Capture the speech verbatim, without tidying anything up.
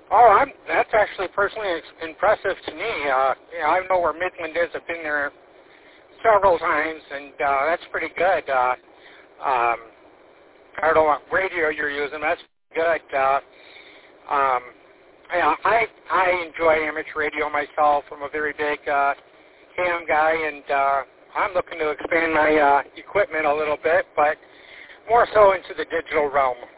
Oh, I'm, that's actually personally ex- impressive to me. Uh, you know, I know where Midland is. I've been there several times, and uh, that's pretty good. Uh, um, I don't know what radio you're using. That's good. Uh, um, yeah, I I enjoy amateur radio myself. I'm a very big uh, ham guy, and uh, I'm looking to expand my uh, equipment a little bit, but more so into the digital realm.